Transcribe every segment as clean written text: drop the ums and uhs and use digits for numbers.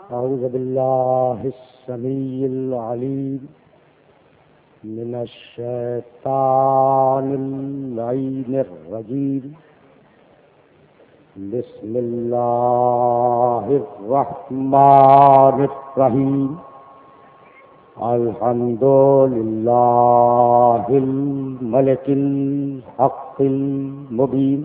أعوذ بالله السميع العليم من الشيطان اللعين الرجيم. بسم الله الرحمن الرحيم. الحمد لله الملك الحق المبين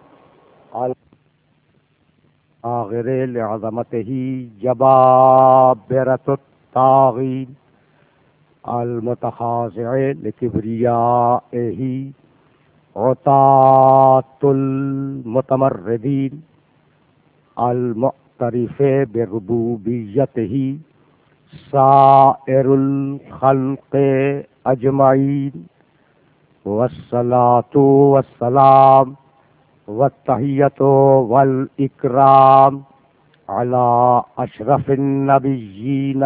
آغر لعظمته جبابرة الطاغين المتخاضع لكبريائه عتاة المتمردين المعترف بربوبيته سائر الخلق أجمعين. والصلاة والسلام والتحية والإكرام على أشرف النبيين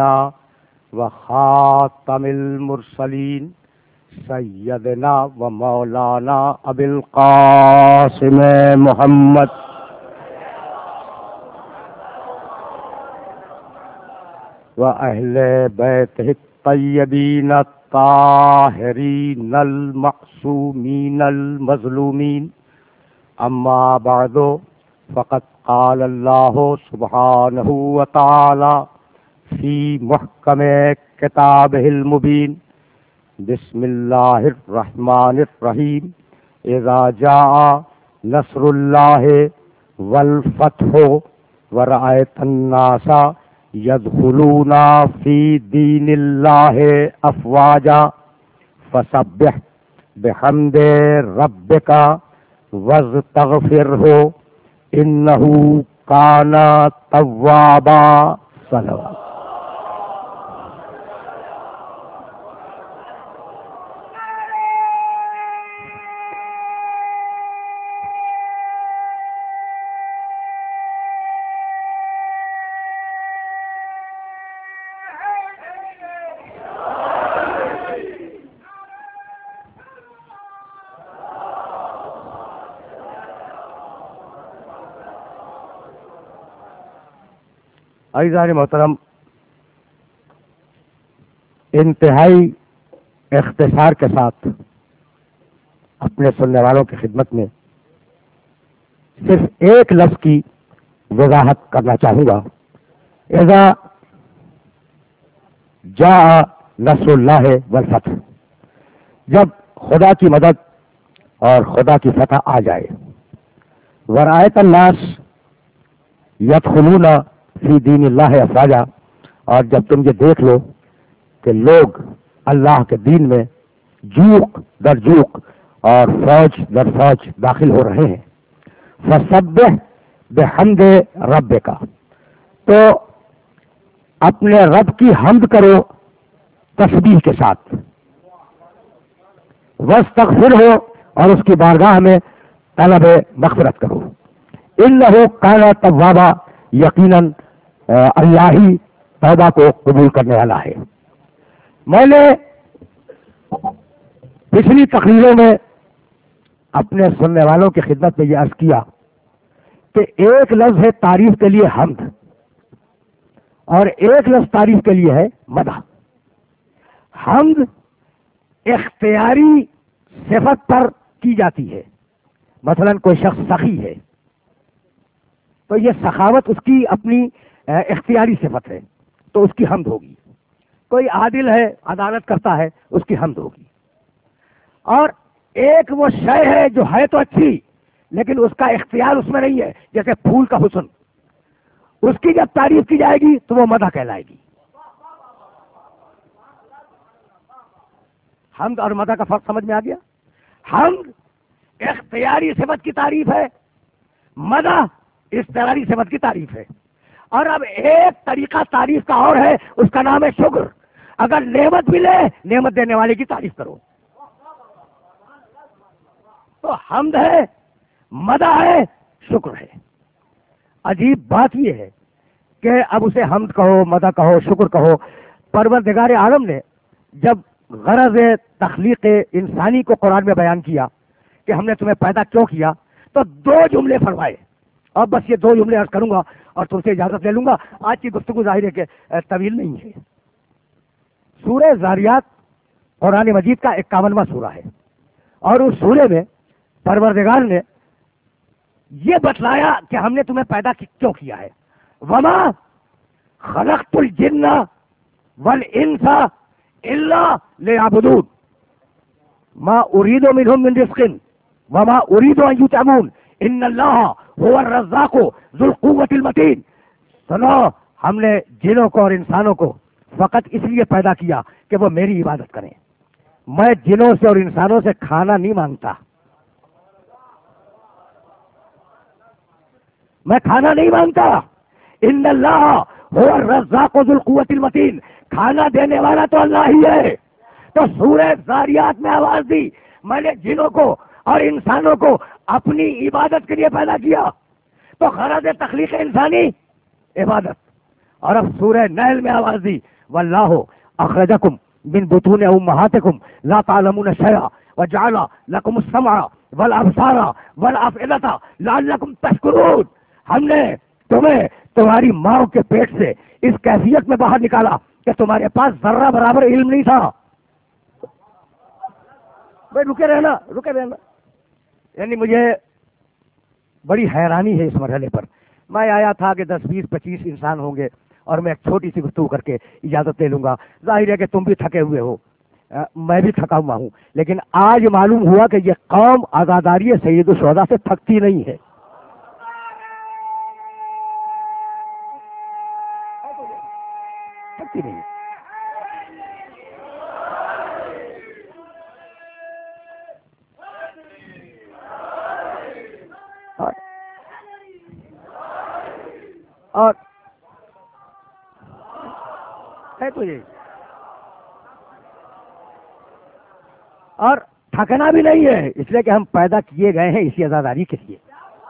وخاتم المرسلين سيدنا ومولانا أبي القاسم محمد وأهل بيته الطيبين الطاهرين المعصومين المظلومين. أما بعد فقد قال الله سبحانه وتعالى في محكم كتابه المبين. بسم الله الرحمن الرحيم. إذا جاء نصر الله والفتح ورأيت الناس يدخلون في دين الله أفواجا فسبح بحمد ربك واستغفره انه كان توابا. صلوات. عزیزان محترم، انتہائی اختصار کے ساتھ اپنے سننے والوں کی خدمت میں صرف ایک لفظ کی وضاحت کرنا چاہوں گا. اذا جاء نصر اللہ والفتح، جب خدا کی مدد اور خدا کی فتح آ جائے. ورأیت الناس یدخلون فی دین اللہ افواجا، اور جب تم یہ دیکھ لو کہ لوگ اللہ کے دین میں جوق در جوق اور فوج در فوج داخل ہو رہے ہیں. فسبح بحمد ربک، تو اپنے رب کی حمد کرو تسبیح کے ساتھ. واستغفرہ، اور اس کی بارگاہ میں طلب مغفرت کرو. انہ کان توابا، یقیناً اللہ ہی توبہ کو قبول کرنے والا ہے. میں نے پچھلی تقریروں میں اپنے سننے والوں کی خدمت میں یہ عرض کیا کہ ایک لفظ ہے تعریف کے لیے حمد، اور ایک لفظ تعریف کے لیے ہے مدح. حمد اختیاری صفت پر کی جاتی ہے. مثلا کوئی شخص سخی ہے تو یہ سخاوت اس کی اپنی اختیاری صفت ہے تو اس کی حمد ہوگی. کوئی عادل ہے، عدالت کرتا ہے، اس کی حمد ہوگی. اور ایک وہ شے ہے جو ہے تو اچھی لیکن اس کا اختیار اس میں نہیں ہے، جیسے پھول کا حسن، اس کی جب تعریف کی جائے گی تو وہ مدح کہلائے گی. حمد اور مدح کا فرق سمجھ میں آ گیا؟ حمد اختیاری صفت کی تعریف ہے، مدح اضطراری صفت کی تعریف ہے. اور اب ایک طریقہ تعریف کا اور ہے، اس کا نام ہے شکر. اگر نعمت ملے، نعمت دینے والے کی تعریف کرو. تو حمد ہے، مدح ہے، شکر ہے. عجیب بات یہ ہے کہ اب اسے حمد کہو، مدح کہو، شکر کہو. پروردگار عالم نے جب غرض تخلیق انسانی کو قرآن میں بیان کیا کہ ہم نے تمہیں پیدا کیوں کیا، تو دو جملے فرمائے. اب بس یہ 2 جملے عرض کروں گا اور تم سے اجازت لے لوں گا. آج کی گفتگو ظاہر ہے کہ طویل نہیں ہے. سورہ زاریات قرآن مجید کا 51واں سورہ ہے، اور اس سورے میں پروردگار نے یہ بتلایا کہ ہم نے تمہیں پیدا کیوں کیا ہے. وما خلقت الجن والانس الا لیعبدون ما اريد منهم من رزق وما اريد ان يطعمون ان اللہ هو الرزاق ذو القوة المتین. سنو، ہم نے جنوں کو اور انسانوں کو فقط اس لیے پیدا کیا کہ وہ میری عبادت کریں. میں جنوں سے اور انسانوں سے کھانا نہیں مانگتا، میں کھانا نہیں مانگتا. ان اللہ هو الرزاق ذو القوة المتین، کھانا دینے والا تو اللہ ہی ہے. تو سورہ زاریات میں آواز دی، میں نے جنوں کو اور انسانوں کو اپنی عبادت کے لیے پیدا کیا. تو غرض تخلیق انسانی عبادت. اور اب سورہ نحل میں آواز دی، واللہ اخرجکم من بطون امہاتکم لا تعلمون شیئا وجعل لکم السمع والابصار والافئدۃ لعلکم تشکرون. ہم نے تمہیں تمہاری ماں کے پیٹ سے اس کیفیت میں باہر نکالا کہ تمہارے پاس ذرہ برابر علم نہیں تھا. بھائی رکے رہنا. یعنی مجھے بڑی حیرانی ہے اس مرحلے پر. میں آیا تھا کہ 10 20 25 انسان ہوں گے اور میں ایک چھوٹی سی گفتگو کر کے اجازت لے لوں گا. ظاہر ہے کہ تم بھی تھکے ہوئے ہو، میں بھی تھکا ہوا ہوں، لیکن آج معلوم ہوا کہ یہ قوم عزاداری سید الشہداء سے تھکتی نہیں ہے. تھکتی نہیں ہے. اور ہے تو یہ، اور تھکنا بھی نہیں ہے، اس لیے کہ ہم پیدا کیے گئے ہیں اسی عزاداری کے لیے.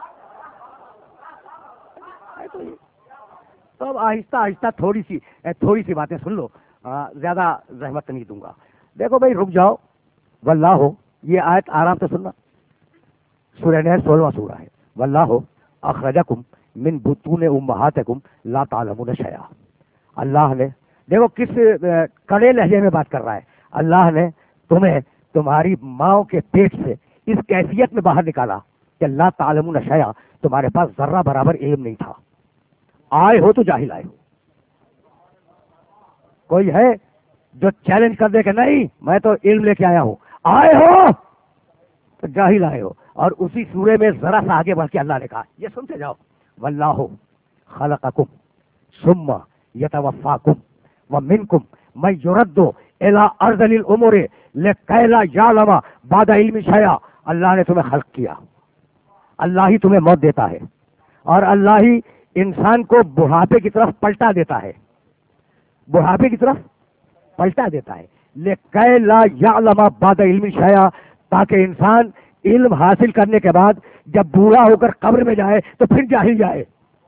تو اب آہستہ آہستہ تھوڑی سی باتیں سن لو، زیادہ زحمت نہیں دوں گا. دیکھو بھائی رک جاؤ. واللہ، یہ آیت آرام سے سننا. سورہ نحل 16واں سورہ ہے. واللہ اخرجکم من بطون امہاتکم لا تعلمون شیئا. اللہ نے، دیکھو کس کڑے لہجے میں بات کر رہا ہے. اللہ نے تمہیں تمہاری ماں کے پیٹ سے اس کیفیت میں باہر نکالا کہ لا تعلمون شیئا، تمہارے پاس ذرہ برابر علم نہیں تھا. آئے ہو تو جاہل آئے ہو. کوئی ہے جو چیلنج کر دے کہ نہیں میں تو علم لے کے آیا ہوں؟ آئے ہو تو جاہل آئے ہو. اور اسی سورے میں ذرا سا آگے بڑھ کے اللہ نے کہا، یہ سنتے جاؤ، واللہ خلقکم ثم یتوفاکم ومنکم من یرد الی ارذل الامور لکی لا یعلم بعد علم شیئا. اللہ نے تمہیں خلق کیا، اللہ ہی تمہیں موت دیتا ہے، اور اللہ ہی انسان کو بڑھاپے کی طرف پلٹا دیتا ہے، بڑھاپے کی طرف پلٹا دیتا ہے. لکی لا یعلم بعد علم شیئا، تاکہ انسان علم حاصل کرنے کے بعد جب بوڑھا ہو کر قبر میں جائے تو پھر جاہل جائے.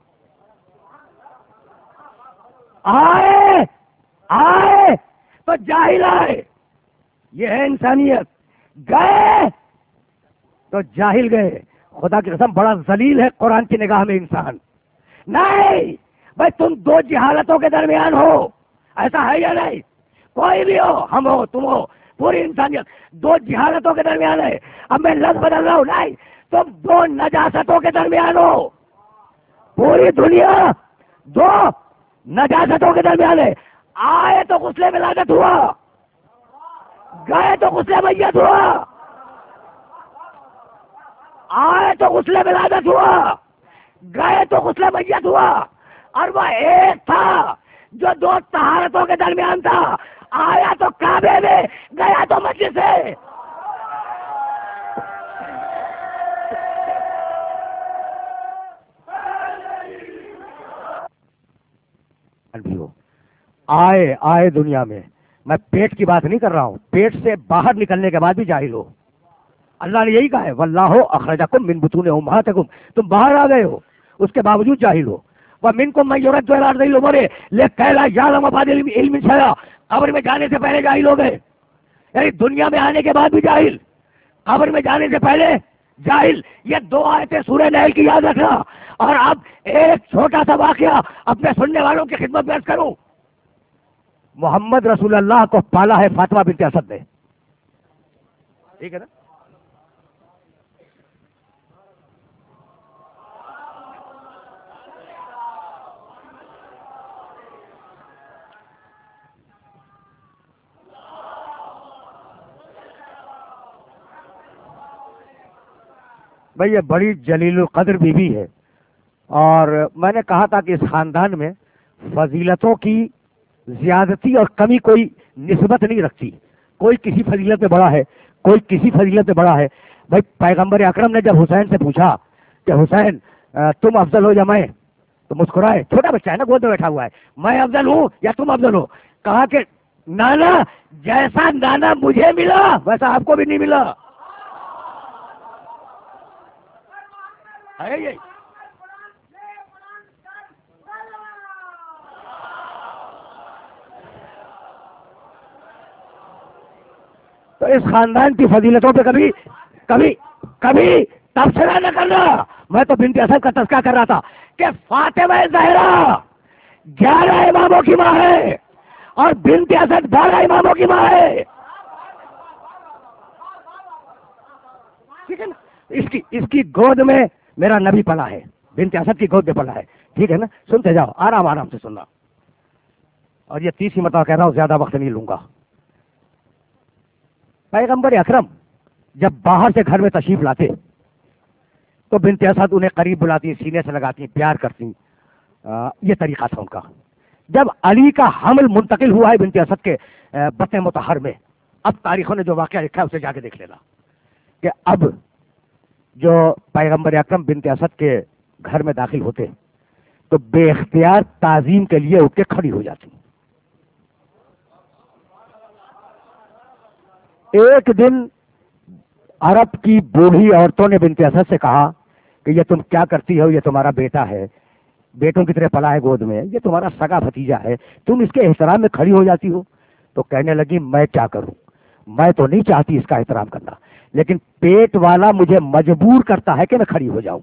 آئے تو جاہل آئے. یہ ہے انسانیت. گئے تو جاہل گئے. خدا کی قسم بڑا ذلیل ہے قرآن کی نگاہ میں انسان. نہیں بھائی، تم 2 جہالتوں کے درمیان ہو، ایسا ہے یا نہیں؟ کوئی بھی ہو، ہم ہو، تم ہو، پوری انسانیت 2 جہالتوں کے درمیان ہے. اب میں لفظ بدل رہا ہوں، نہیں تم 2 نجاستوں کے درمیان ہو. پوری دنیا 2 نجاستوں کے درمیان ہے. آئے تو غسل ولادت ہوا، گئے تو غسل میت ہوا. آئے تو غسل ولادت ہوا، گئے تو غسل میت ہوا. اور وہ ایک تھا جو 2 طہارتوں کے درمیان تھا. آیا تو کعبے میں، گیا تو مسجد سے. آئے دنیا میں پیٹ کی بات نہیں کر رہا ہوں، پیٹ سے باہر نکلنے کے بعد بھی جاہل ہو. اللہ نے یہی کہا ہے، واللہ اخرجکم من بطون امہاتکم. تم باہر آ گئے ہو، اس کے باوجود جاہل ہو. ومنکم من یرد الی ارذل الامور لکی لا یعلم بعد علم شیئا. قبر میں جانے سے پہلے جاہل ہو گئے، یعنی دنیا میں آنے کے بعد بھی جاہل، قبر میں جانے سے پہلے جاہل. یہ 2 آیتیں سورہ نحل کی یاد رکھنا. اور اب ایک چھوٹا سا واقعہ اپنے سننے والوں کی خدمت میں عرض کروں. محمد رسول اللہ کو پالا ہے فاطمہ بنت اسد نے. ٹھیک ہے نا؟ بھئی یہ بڑی جلیل القدر بیوی ہے، اور میں نے کہا تھا کہ اس خاندان میں فضیلتوں کی زیادتی اور کمی کوئی نسبت نہیں رکھتی. کوئی کسی فضیلت میں بڑا ہے، کوئی کسی فضیلت میں بڑا ہے. بھائی پیغمبر اکرم نے جب حسین سے پوچھا کہ حسین تم افضل ہو یا میں، تو مسکرائے. چھوٹا بچہ ہے نا، گود میں بیٹھا ہوا ہے. میں افضل ہوں یا تم افضل ہو؟ کہا کہ نانا جیسا نانا مجھے ملا ویسا آپ کو بھی نہیں ملا. ہے یہی. تو اس خاندان کی فضیلتوں پہ کبھی کبھی کبھی تبصرہ نہ کرنا. میں تو بنت اسد کا تذکرہ کر رہا تھا کہ فاطمہ زہرا 11 اماموں کی ماں ہے اور بنت اسد 12 اماموں کی ماں ہے. ٹھیک ہے نا؟ اس کی گود میں میرا نبی پلا ہے، بنت اسد کی گود میں پلا ہے. ٹھیک ہے نا؟ سنتے جاؤ، آرام آرام سے سننا. اور یہ تیسری مرتبہ کہہ رہا ہوں، زیادہ وقت نہیں لوں گا. پیغمبر اکرم جب باہر سے گھر میں تشریف لاتے تو بنت اسد انہیں قریب بلاتی، سینے سے لگاتی، پیار کرتی. یہ طریقہ تھا ان کا. جب علی کا حمل منتقل ہوا ہے بنت اسد کے بطن مطہر میں، اب تاریخوں نے جو واقعہ لکھا ہے اسے جا کے دیکھ لینا کہ اب جو پیغمبر اکرم بنت اسد کے گھر میں داخل ہوتے تو بے اختیار تعظیم کے لیے اٹھ کے کھڑی ہو جاتی. ایک دن عرب کی بوڑھی عورتوں نے بنت اسد سے کہا کہ یہ تم کیا کرتی ہو؟ یہ تمہارا بیٹا ہے، بیٹوں کی طرح پلا ہے گود میں، یہ تمہارا سگا بھتیجا ہے، تم اس کے احترام میں کھڑی ہو جاتی ہو. تو کہنے لگی میں کیا کروں، میں تو نہیں چاہتی اس کا احترام کرنا، لیکن پیٹ والا مجھے مجبور کرتا ہے کہ میں کھڑی ہو جاؤں.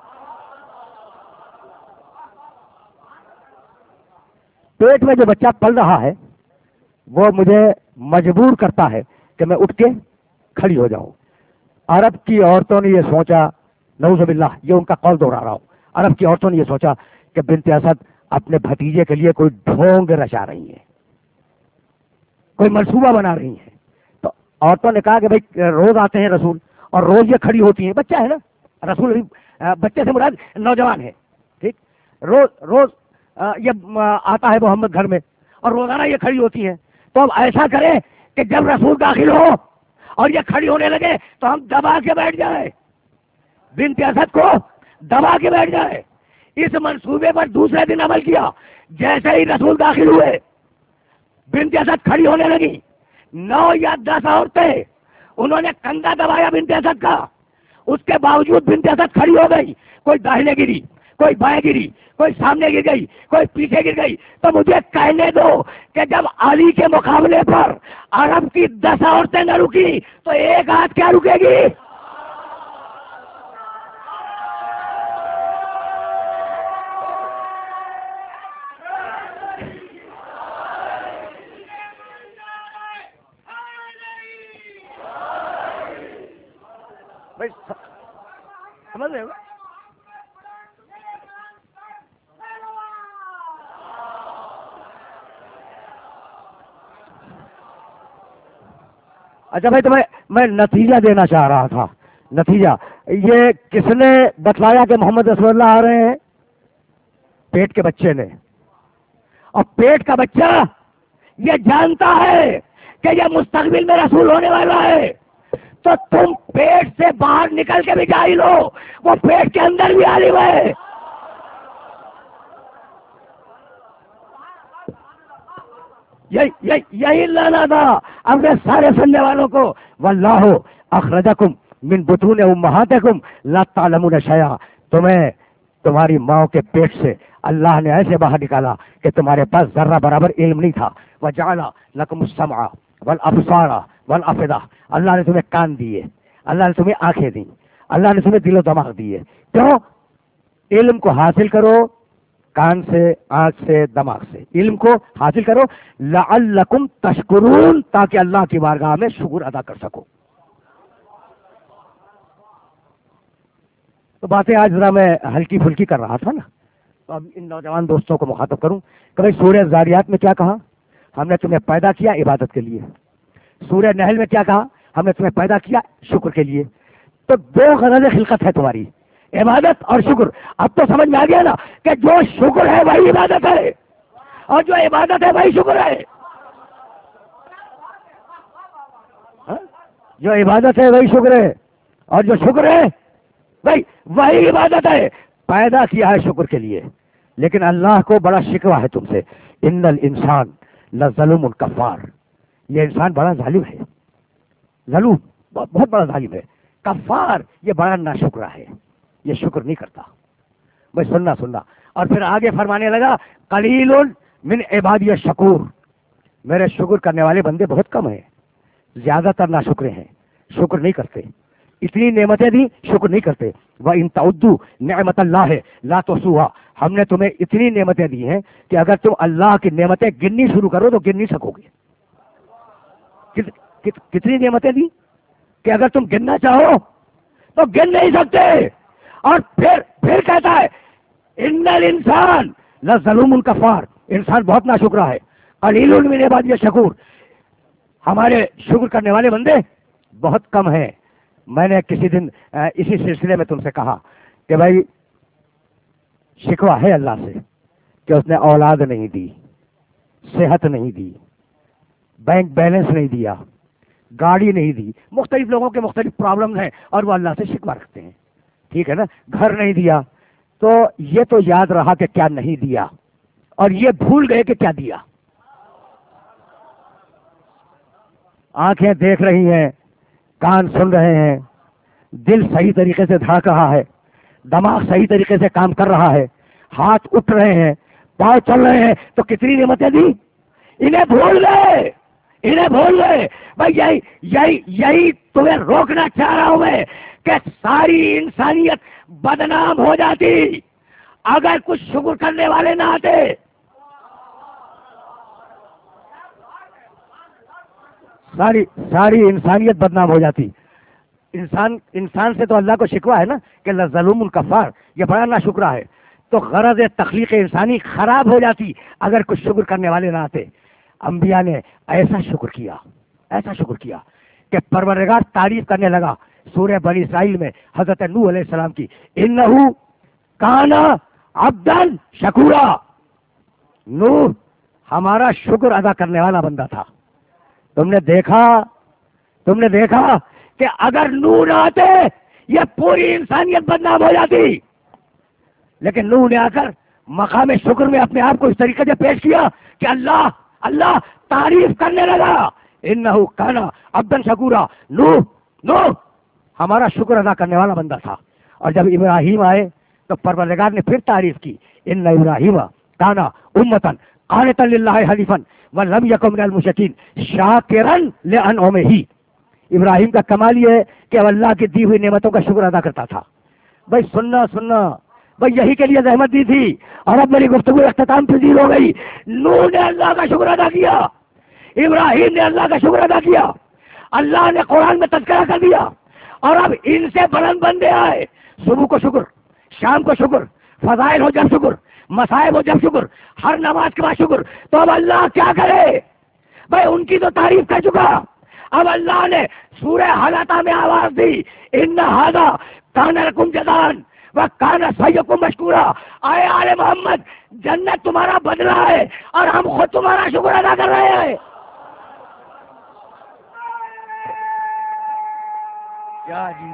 پیٹ میں جو بچہ پل رہا ہے وہ مجھے مجبور کرتا ہے کہ میں اٹھ کے کھڑی ہو جاؤں. عرب کی عورتوں نے یہ سوچا، نعوذ باللہ، یہ ان کا قول دوہرا رہا ہوں، عرب کی عورتوں نے یہ سوچا کہ بنت اسد اپنے بھتیجے کے لیے کوئی ڈھونگ رچا رہی ہیں، کوئی منصوبہ بنا رہی ہیں. تو عورتوں نے کہا کہ بھائی روز آتے ہیں رسول اور روز یہ کھڑی ہوتی ہیں، بچہ ہے نا، رسول بچے سے مراد نوجوان ہے. ٹھیک، روز روز یہ آتا ہے محمد گھر میں اور روزانہ یہ کھڑی ہوتی ہیں. تو اب ایسا کریں کہ جب رسول داخل ہو اور یہ کھڑی ہونے لگے تو ہم دبا کے بیٹھ جائیں، بنت اسد کو دبا کے بیٹھ جائے. اس منصوبے پر دوسرے دن عمل کیا. جیسے ہی رسول داخل ہوئے بنت اسد کھڑی ہونے لگی. 9 یا 10 عورتیں انہوں نے کندھا دبایا بنت اسد کا، اس کے باوجود بنت اسد کھڑی ہو گئی. کوئی داہنے گری، کوئی بائیں گری، کوئی سامنے گر گئی، کوئی پیچھے گر گئی. تو مجھے کہنے دو کہ جب علی کے مقابلے پر عرب کی 10 عورتیں نہ رکی تو ایک ہاتھ کیا رکے گی؟ سمجھ رہے ہو؟ اچھا بھائی، تو میں نتیجہ دینا چاہ رہا تھا. نتیجہ یہ کس نے بتلایا کہ محمد رسول اللہ آ رہے ہیں؟ پیٹ کے بچے نے. اور پیٹ کا بچہ یہ جانتا ہے کہ یہ مستقبل میں رسول ہونے والا ہے. تو تم پیٹ سے باہر نکل کے بھی جاہل ہو، وہ پیٹ کے اندر بھی عالم ہے. یہی لانا تھا اپنے سارے سننے والوں کو. واللہ اخرجکم من بطون امہاتکم لا تعلمون شیئا. تمہیں تمہاری ماں کے پیٹ سے اللہ نے ایسے باہر نکالا کہ تمہارے پاس ذرہ برابر علم نہیں تھا. وجعل لکم السمع والابصار والافئدہ. اللہ نے تمہیں کان دیے، اللہ نے تمہیں آنکھیں دی، اللہ نے تمہیں دل و دماغ دیے. کیوں؟ علم کو حاصل کرو کان سے، آنکھ سے، دماغ سے، علم کو حاصل کرو لعلکم تشکرون، تاکہ اللہ کی بارگاہ میں شکر ادا کر سکو۔ تو باتیں آج ذرا میں ہلکی پھلکی کر رہا تھا نا، تو اب ان نوجوان دوستوں کو مخاطب کروں کہ بھائی سورہ زاریات میں کیا کہا؟ ہم نے تمہیں پیدا کیا عبادت کے لیے۔ سورہ نحل میں کیا کہا؟ ہم نے تمہیں پیدا کیا شکر کے لیے۔ تو دو غرض خلقت ہے تمہاری، عبادت اور شکر۔ اب تو سمجھ میں آ گیا نا کہ جو شکر ہے وہی عبادت ہے، اور جو عبادت ہے وہی شکر ہے۔ ہاں؟ جو عبادت ہے وہی شکر ہے، اور جو شکر ہے بھائی وہی عبادت ہے۔ پیدا کیا ہے شکر کے لیے، لیکن اللہ کو بڑا شکوہ ہے تم سے، ان الانسان لظلوم کفار، یہ انسان بڑا ظالم ہے، ظلوم، بہت بڑا ظالم ہے، کفار یہ بڑا ناشکرا ہے، یہ شکر نہیں کرتا۔ بھائی سننا اور پھر آگے فرمانے لگا قلیل من عبادی الشکور، میرے شکر کرنے والے بندے بہت کم ہیں، زیادہ تر ناشکرے ہیں، شکر نہیں کرتے۔ اتنی نعمتیں دی شکر نہیں کرتے۔ وَإِن تَعُدُّوا نِعْمَتَ اللَّهِ لَا تُحْصُوهَا، ہم نے تمہیں اتنی نعمتیں دی ہیں کہ اگر تم اللہ کی نعمتیں گننی شروع کرو تو گن نہیں سکو گے۔ کتنی نعمتیں دی کہ اگر تم گننا چاہو تو گن نہیں سکتے۔ اور پھر کہتا ہے ان الانسان لظلوم کفار، انسان بہت ناشکرا ہے، قلیل من عبادی الشکور، ہمارے شکر کرنے والے بندے بہت کم ہیں۔ میں نے کسی دن اسی سلسلے میں تم سے کہا کہ بھائی شکوہ ہے اللہ سے کہ اس نے اولاد نہیں دی، صحت نہیں دی، بینک بیلنس نہیں دیا، گاڑی نہیں دی، مختلف لوگوں کے مختلف پرابلم ہیں اور وہ اللہ سے شکوہ رکھتے ہیں، ٹھیک ہے نا۔ گھر نہیں دیا تو یہ تو یاد رہا کہ کیا نہیں دیا، اور یہ بھول گئے کہ کیا دیا۔ آنکھیں دیکھ رہی ہیں، کان سن رہے ہیں، دل صحیح طریقے سے دھڑک رہا ہے، دماغ صحیح طریقے سے کام کر رہا ہے، ہاتھ اٹھ رہے ہیں، پاؤں چل رہے ہیں، تو کتنی نعمتیں دی، انہیں بھول گئے۔ بھائی یہی تمہیں روکنا چاہ رہا ہوں میں کہ ساری انسانیت بدنام ہو جاتی اگر کچھ شکر کرنے والے نہ آتے۔ ساری انسانیت بدنام ہو جاتی۔ انسان سے تو اللہ کو شکوہ ہے نا کہ لظلوم کفار، یہ بڑا ناشکرا ہے، تو غرض تخلیق انسانی خراب ہو جاتی اگر کچھ شکر کرنے والے نہ آتے۔ انبیاء نے ایسا شکر کیا کہ پروردگار تعریف کرنے لگا سورہ بنی اسرائیل میں حضرت نوح علیہ السلام کی، انہ کان عبدا شکورا، نوح ہمارا شکر ادا کرنے والا بندہ تھا۔ تم نے دیکھا کہ اگر نوح نہ آتے یہ پوری انسانیت بدنام ہو جاتی، لیکن نوح نے آ کر مقام شکر میں اپنے آپ کو اس طریقے سے پیش کیا کہ اللہ تعریف کرنے لگا، انہ کان عبدا شکورا، نوح ہمارا شکر ادا کرنے والا بندہ تھا۔ اور جب ابراہیم آئے تو پروردگار نے پھر تعریف کی، ان ابراہیم کان امتا قانتا للہ حنیفا ولم یکن من المشرکین شاکرا لانعمہ، ابراہیم کا کمال یہ ہے کہ وہ اللہ کی دی ہوئی نعمتوں کا شکر ادا کرتا تھا۔ بھائی سننا بھائی یہی کے لیے زحمت دی تھی، اور اب میری گفتگو اختتام پذیر ہو گئی۔ نوح نے اللہ کا شکر ادا کیا، ابراہیم نے اللہ کا شکر ادا کیا، اللہ نے قرآن میں تذکرہ کر دیا، اور اب ان سے بلند بندے آئے، صبح کو شکر، شام کو شکر، فضائل ہو جب شکر، مصائب ہو جب شکر، ہر نماز کے بعد شکر۔ تو اب اللہ کیا کرے؟ بھائی ان کی تو تعریف کر چکا، اب اللہ نے سورہ حلاقہ میں آواز دی، ان ھذا کان لکم جزاء وکان سعیکم مشکورا، آئے آل محمد جنت تمہارا بدلہ ہے اور ہم خود تمہارا شکر ادا کر رہے ہیں۔ کیا جی،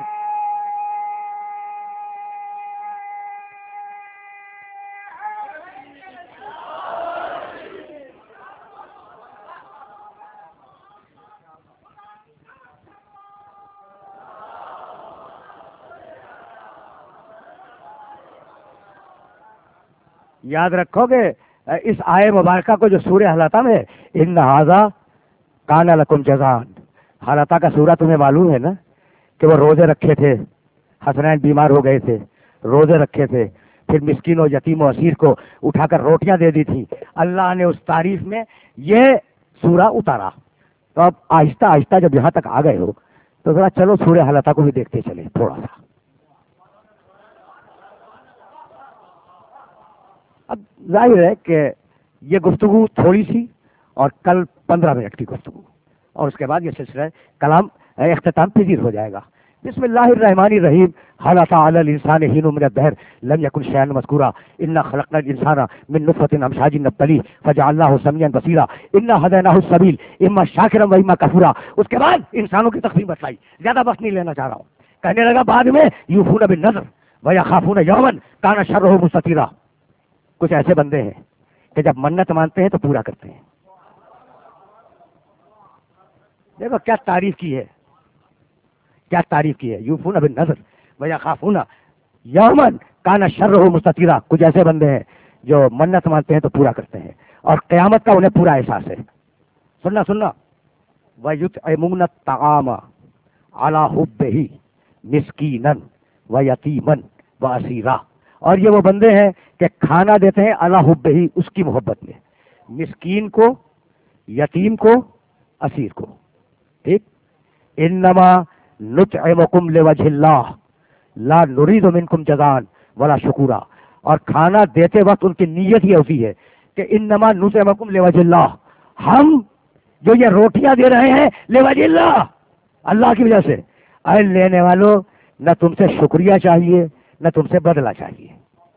یاد رکھو گے اس آئے مبارکہ کو جو سورہ حلاقہ میں ان ھذا کان لکم جزاء، حلاقہ کا سورہ تمہیں معلوم ہے نا کہ وہ روزے رکھے تھے، حسنین بیمار ہو گئے تھے، روزے رکھے تھے، پھر مسکین و یتیم و اسیر کو اٹھا کر روٹیاں دے دی تھی. اللہ نے اس تعریف میں یہ سورہ اتارا. تو اب آہستہ آہستہ جب یہاں تک آ گئے ہو تو ذرا چلو سورہ حلقہ کو بھی دیکھتے چلے تھوڑا سا. اب ظاہر ہے کہ یہ گفتگو تھوڑی سی اور کل 15 منٹ کی گفتگو, اور اس کے بعد یہ سلسلہ کلام اختتام پذیر ہو جائے گا. بسم اللہ الرحمن الرحیم. حال تعالی الانسان حین من الدہر لم یکن شیئا مذکورا انا خلقنا الانسان من نطفۃ امشاج نبتلیہ فجعلناہ سمیعا بصیرا انا ہدیناہ السبیل اما شاکرا و اما کفورا. اس کے بعد انسانوں کی تقسیم بتلائی. زیادہ وقت نہیں لینا چاہ رہا ہوں. کہنے لگا بعد میں یوفون بالنذر ویخافون یوما کان شرہ مستطیرا. کچھ ایسے بندے ہیں کہ جب منت مانتے ہیں تو پورا کرتے ہیں. دیکھو کیا تعریف کی ہے, کیا تعریف کی ہے. یوفون بالنذر ویخافون یوما کان شرہ مستطیرا. کچھ ایسے بندے ہیں جو منت مانتے ہیں تو پورا کرتے ہیں اور قیامت کا انہیں پورا احساس ہے. سننا وَيُطْعِمُونَ الطَّعَامَ عَلَى حُبِّهِ مِسْكِينًا وَيَتِيمًا وَأَسِيرًا. اور یہ وہ بندے ہیں کہ کھانا دیتے ہیں علی حبہ, اس کی محبت میں, مسکین کو, یتیم کو, اسیر کو. ٹھیک. انما نطعمکم لوجہ اللہ لا نرید منکم جزاء ولا شکورا. اور کھانا دیتے وقت ان کی نیت یہ ہوتی ہے کہ انما نطعمکم لوجہ اللہ, ہم جو یہ روٹیاں دے رہے ہیں لوجہ اللہ, اللہ کی وجہ سے. اے لینے والوں, نہ تم سے شکریہ چاہیے نہ تم سے بدلہ چاہیے.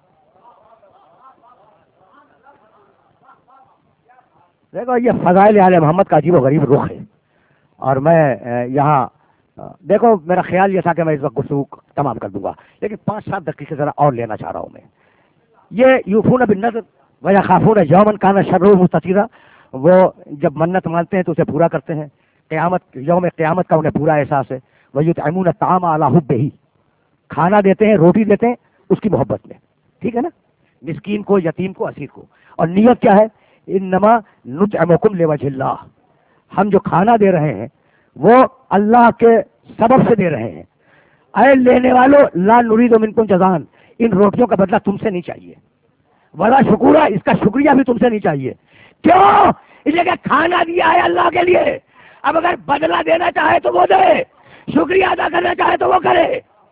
دیکھو یہ فضائل آل محمد کا عجیب و غریب رخ ہے. اور میں یہاں دیکھو میرا خیال یہ تھا کہ میں اس وقت گفتگو تمام کر دوں گا, لیکن 5-7 دقیقے ذرا اور لینا چاہ رہا ہوں میں. یہ یوفون بالنذر ویخافون یوما کان شرہ مستطیرا, وہ جب منت مانتے ہیں تو اسے پورا کرتے ہیں. قیامت, یوم قیامت کا انہیں پورا احساس ہے. وَيُطْعِمُونَ الطَّعَامَ عَلَى حُبِّهِ, کھانا دیتے ہیں, روٹی دیتے ہیں اس کی محبت میں. ٹھیک ہے نا. مسکین کو, یتیم کو, اسیر کو. اور نیت کیا ہے؟ انما نطعمکم لوجہ اللہ, ہم جو کھانا دے رہے ہیں وہ اللہ کے سبب سے دے رہے ہیں. اے لینے والوں, لا نرید منکم جزاء, ان روٹیوں کا بدلہ تم سے نہیں چاہیے, ولا شکورا, اس کا شکریہ بھی تم سے نہیں چاہیے. کیوں؟ اس لیے کہ کھانا دیا ہے اللہ کے لیے. اب اگر بدلہ دینا چاہے تو وہ دے, شکریہ ادا کرنا چاہے تو وہ کرے.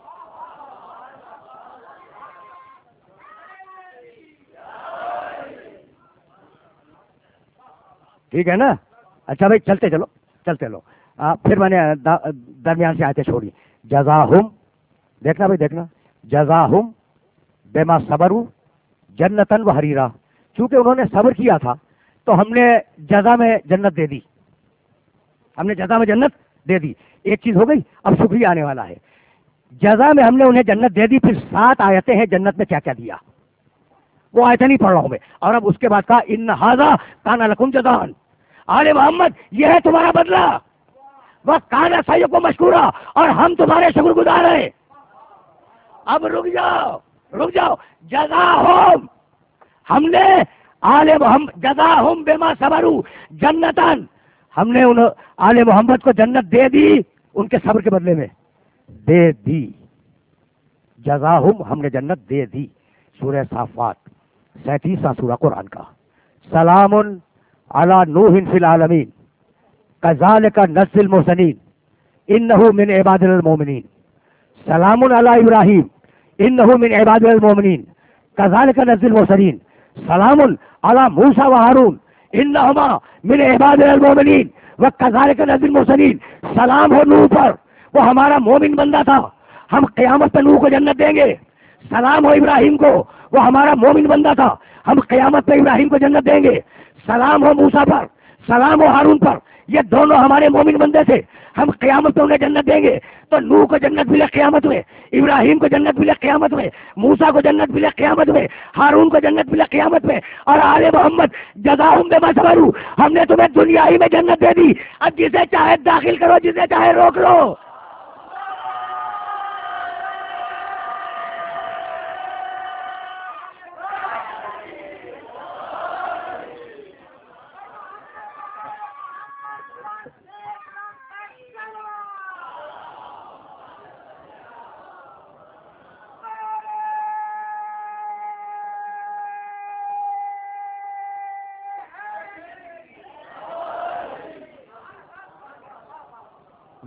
ٹھیک ہے نا. اچھا بھائی چلتے چلو, چلتے لو. پھر میں نے درمیان سے آیتیں چھوڑی. جزاہم, دیکھنا بھائی دیکھنا, جزاہم بما صبروا جنتاً وحریرا. چونکہ انہوں نے صبر کیا تھا تو ہم نے جزا میں جنت دے دی, ہم نے جزا میں جنت دے دی. ایک چیز ہو گئی, اب شکریہ آنے والا ہے. جزا میں ہم نے انہیں جنت دے دی, پھر 7 آیتیں ہیں جنت میں کیا کیا دیا, وہ آیتیں نہیں پڑھ رہا ہوں میں. اور اب اس کے بعد کہا ان ھذا کان لکم جزاء, آل محمد یہ ہے تمہارا بدلہ. وہ کانا سعیکم مشکورا, اور ہم تمہارے شکر گزار ہیں. اب رک جاؤ, رک جاؤ. جزاہم, ہم نے آل محمد جزاہم بما صبروا جنتاً, ہم نے ان آل محمد کو جنت دے دی ان کے صبر کے بدلے میں, دے دی. جزاہم, ہم نے جنت دے دی. سورہ صافات 37واں سورہ قرآن کا. سلام علی نوح فی العالمین کذالک نجزی المحسنین انہ من عبادنا المؤمنین. سلام علی ابراہیم انہ من عبادنا المؤمنین کذالک نجزی المحسنین. سلام علی موسیٰ و ہارون انہما من عبادنا المؤمنین وکذالک نجزی المحسنین. سلام ہو نوح پر, وہ ہمارا مومن بندہ تھا, ہم قیامت پہ نوح کو جنت دیں گے. سلام ہو ابراہیم کو, وہ ہمارا مومن بندہ تھا, ہم قیامت پہ ابراہیم کو جنت دیں گے. سلام ہو موسیٰ پر, سلام ہو ہارون پر, یہ دونوں ہمارے مومن بندے تھے, ہم قیامت پہ انہیں جنت دیں گے. تو نوح کو جنت ملے قیامت میں, ابراہیم کو جنت ملے قیامت میں, موسیٰ کو جنت ملے قیامت میں, ہارون کو جنت ملے قیامت میں. اور آل محمد جزاہم بما صبروا, ہم نے تمہیں دنیا ہی میں جنت دے دی. اب جسے چاہے داخل کرو, جسے چاہے روک لو.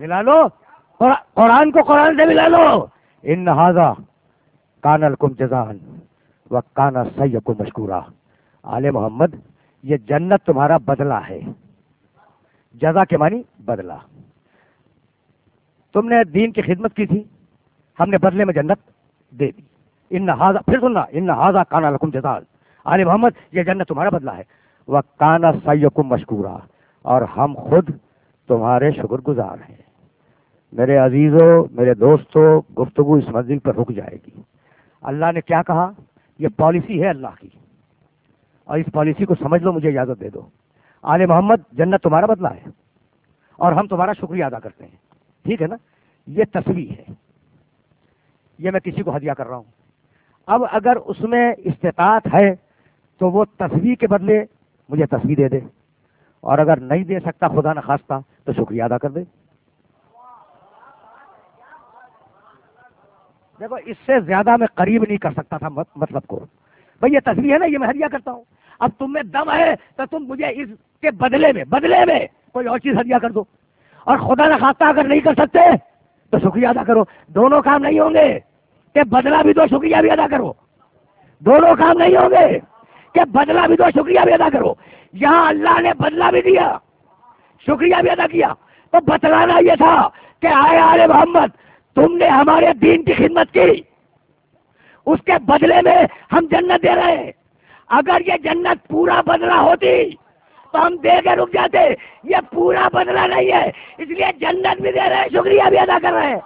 ملا لو، قرآن کو قرآن سے ملا لو. ان ھذا کان لکم جزاء وکان سعیکم مشکورا. آل محمد یہ جنت تمہارا بدلہ ہے. جزا کے معنی بدلہ. تم نے دین کی خدمت کی تھی، ہم نے بدلے میں جنت دے دی. ان ھذا، پھر سننا، ان ھذا کان لکم جزاء. آل محمد یہ جنت تمہارا بدلہ ہے. وکان سعیکم مشکورا، اور ہم خود تمہارے شکر گزار ہیں. میرے عزیزوں، میرے دوستوں، گفتگو اس منزل پر رک جائے گی. اللہ نے کیا کہا؟ یہ پالیسی ہے اللہ کی، اور اس پالیسی کو سمجھ لو. مجھے اجازت دے دو. آل محمد جنت تمہارا بدلہ ہے، اور ہم تمہارا شکریہ ادا کرتے ہیں. ٹھیک ہے نا؟ یہ تصویر ہے، یہ میں کسی کو ہدیہ کر رہا ہوں. اب اگر اس میں استطاعت ہے تو وہ تصویر کے بدلے مجھے تصویر دے دے، اور اگر نہیں دے سکتا خدا نخواستہ تو شکریہ ادا کر دے. دیکھو اس سے زیادہ میں قریب نہیں کر سکتا تھا مطلب کو. بھئی یہ تصویر ہے نا، یہ میں ہدیہ کرتا ہوں. اب تم میں دم ہے تو تم مجھے اس کے بدلے میں کوئی اور چیز ہدیہ کر دو. اور خدا نخواستہ اگر نہیں کر سکتے تو شکریہ ادا کرو. دونوں کام نہیں ہوں گے کہ بدلہ بھی دو شکریہ بھی ادا کرو. دونوں کام نہیں ہوں گے کہ بدلہ بھی دو شکریہ بھی ادا کرو. یہاں اللہ نے بدلہ بھی دیا، شکریہ بھی ادا کیا. تو بتلانا یہ تھا کہ آئے آل محمد، تم نے ہمارے دین کی خدمت کی، اس کے بدلے میں ہم جنت دے رہے ہیں. اگر یہ جنت پورا بدلہ ہوتی تو ہم دے کے رک جاتے. یہ پورا بدلہ نہیں ہے، اس لیے جنت بھی دے رہے ہیں، شکریہ بھی ادا کر رہے ہیں.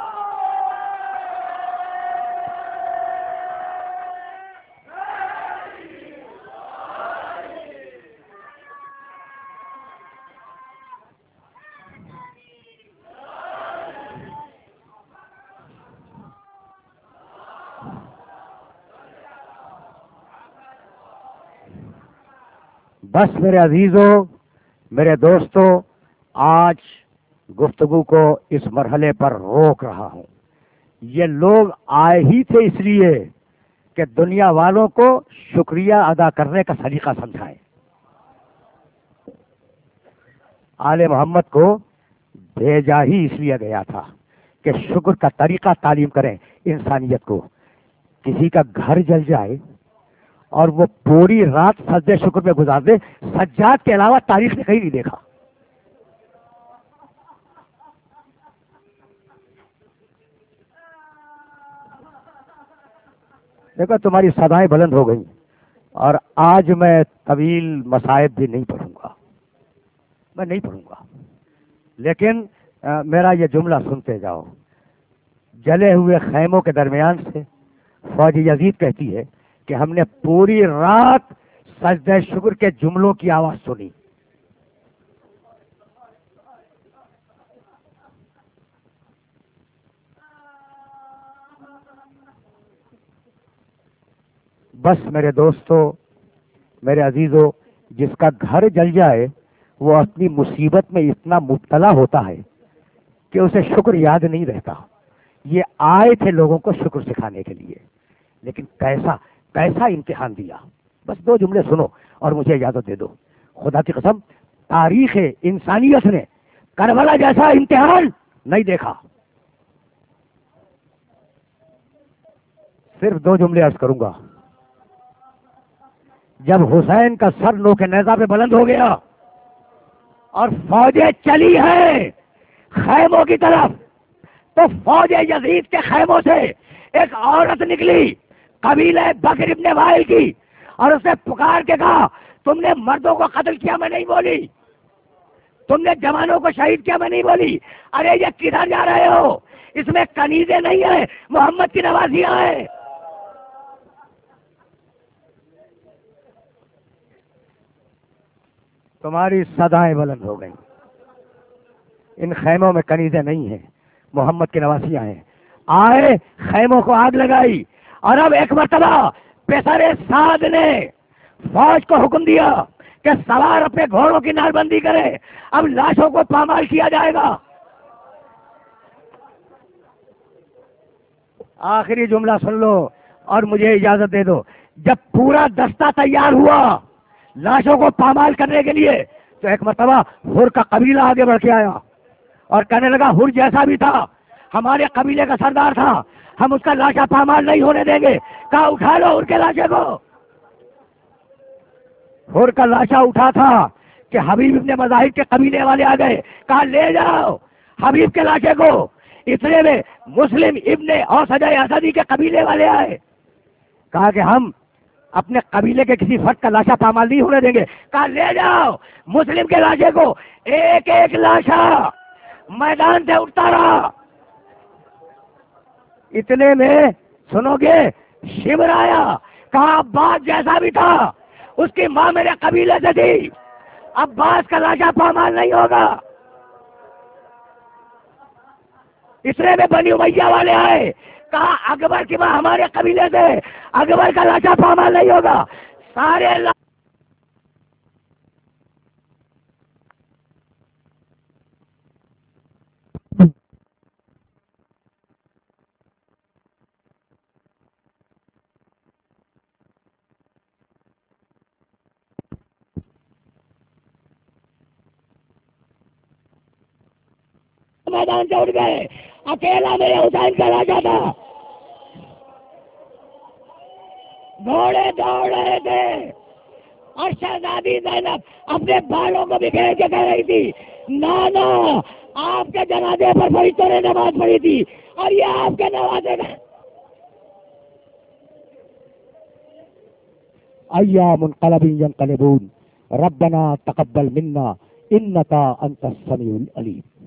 بس میرے عزیزوں، میرے دوستوں، آج گفتگو کو اس مرحلے پر روک رہا ہوں. یہ لوگ آئے ہی تھے اس لیے کہ دنیا والوں کو شکریہ ادا کرنے کا سلیقہ سمجھائیں. آل محمد کو بھیجا ہی اس لیے گیا تھا کہ شکر کا طریقہ تعلیم کریں انسانیت کو. کسی کا گھر جل جائے اور وہ پوری رات سجدے شکر میں گزار دے، سجاد کے علاوہ تاریخ نے کہیں نہیں دیکھا. دیکھو تمہاری صدائیں بلند ہو گئی، اور آج میں طویل مصائب بھی نہیں پڑھوں گا، میں نہیں پڑھوں گا. لیکن میرا یہ جملہ سنتے جاؤ. جلے ہوئے خیموں کے درمیان سے فوج یزید کہتی ہے کہ ہم نے پوری رات سجدہ شکر کے جملوں کی آواز سنی. بس میرے دوستو، میرے عزیزو، جس کا گھر جل جائے وہ اپنی مصیبت میں اتنا مبتلا ہوتا ہے کہ اسے شکر یاد نہیں رہتا. یہ آئے تھے لوگوں کو شکر سکھانے کے لیے، لیکن کیسا امتحان دیا. بس 2 جملے سنو اور مجھے اجازت دے دو. خدا کی قسم تاریخ انسانیت نے کربلا جیسا امتحان نہیں دیکھا. صرف 2 جملے عرض کروں گا. جب حسین کا سر نو کے نیزہ پہ بلند ہو گیا اور فوجیں چلی ہیں خیموں کی طرف، تو فوج یزید کے خیموں سے ایک عورت نکلی قبیلہ بکر ابن وائل کی، اور اس نے پکار کے کہا تم نے مردوں کو قتل کیا؟ میں نہیں بولی. تم نے جوانوں کو شہید کیا؟ میں نہیں بولی. ارے یہ کدھر جا رہے ہو؟ اس میں کنیزیں نہیں ہیں، محمد کی نوازیاں ہیں. تمہاری صدائیں بلند ہو گئیں. ان خیموں میں کنیزیں نہیں ہیں، محمد کی نوازیاں ہیں. آئے خیموں کو آگ لگائی، اور اب ایک مرتبہ پیسر سعد نے فوج کو حکم دیا کہ سوار اپنے گھوڑوں کی نال بندی کرے، اب لاشوں کو پامال کیا جائے گا. آخری جملہ سن لو اور مجھے اجازت دے دو. جب پورا دستہ تیار ہوا لاشوں کو پامال کرنے کے لیے، تو ایک مرتبہ ہر کا قبیلہ آگے بڑھ کے آیا اور کہنے لگا ہر جیسا بھی تھا، ہمارے قبیلے کا سردار تھا، ہم اس کا لاشا پامال نہیں ہونے دیں گے۔ کہا اٹھا لو ہر کے لاشے کو۔ ہر کا لاشا اٹھا تھا کہ حبیب ابن مذاہب کے قبیلے والے آ گئے، کہا لے جاؤ حبیب کے لاشے کو۔ اتنے میں مسلم ابن اور سجائے اسدی کے قبیلے والے آئے، کہا کہ ہم اپنے قبیلے کے کسی فرد کا لاشا پامال نہیں ہونے دیں گے۔ کہا لے جاؤ مسلم کے لاشے کو۔ ایک ایک لاشا میدان سے اٹھتا رہا۔ اتنے میں سنو گے شمر آیا، کہا عباس جیسا بھی تھا، اس کی ماں میرے قبیلے سے تھی، عباس کا لاشا پامال نہیں ہوگا۔ اسرے میں بنی امیہ والے آئے، کہا اکبر کی ماں ہمارے قبیلے سے، اکبر کا لاشا پامال نہیں ہوگا۔ سارے میدان سے اٹھ گئے، اکیلا میرے حسین کا راجا تھا۔ گھوڑے دوڑ رہے تھے اور شہزادی زینب اپنے بالوں کو بکھیر کے کہہ رہی تھی نانا آپ کے جنازے پر فرشتوں نے نماز پڑھی تھی اور یہ آپ کے نوازے کا ایام منقلب ينقلبون ربنا تقبل منا انك انت السميع العليم۔